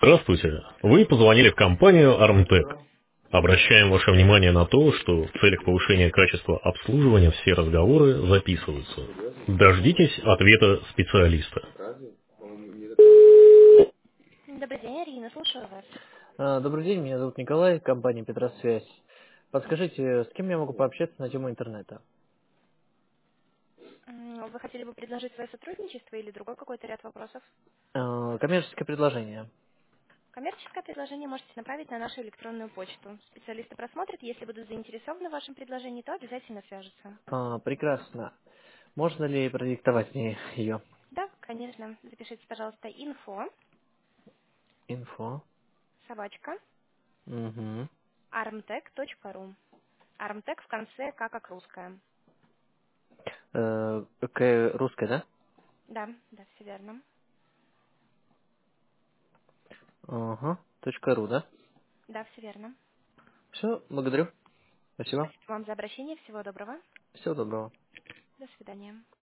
Здравствуйте. Вы позвонили в компанию Armtec. Обращаем ваше внимание на то, что в целях повышения качества обслуживания все разговоры записываются. Дождитесь ответа специалиста. Добрый день, Ирина, слушаю вас. Добрый день, меня зовут Николай, компания Петросвязь. Подскажите, с кем я могу пообщаться на тему интернета? Вы хотели бы предложить свое сотрудничество или другой какой-то ряд вопросов? Коммерческое предложение. Коммерческое предложение можете направить на нашу электронную почту. Специалисты просмотрят, если будут заинтересованы в вашем предложении, то обязательно свяжутся. Прекрасно. Можно ли продиктовать мне ее? Да, конечно. Запишите, пожалуйста, info, Инфо. собачка, Угу. armtech.ru. Armtech в конце, как русская. Какая русская, да? Да, все верно. Ага. .ру, да? Да, все верно. Все, благодарю. Спасибо. Спасибо вам за обращение. Всего доброго. Всего доброго. До свидания.